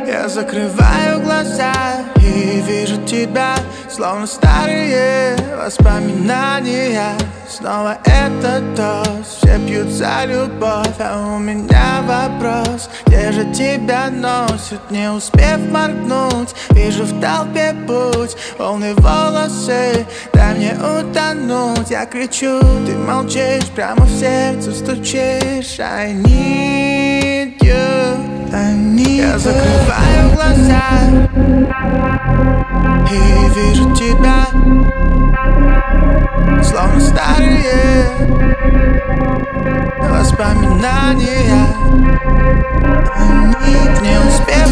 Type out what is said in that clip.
Я закрываю глаза и вижу тебя, словно старые воспоминания. Снова этот тост, все пьют за любовь, а у меня вопрос: где же тебя носит, не успев моргнуть? Вижу в толпе путь, волны волосы, дай мне утонуть. Я кричу, ты молчишь, прямо в сердце стучишь. I need you, I need you. Я закрываю глаза и вижу тебя, словно старые воспоминания. Не успев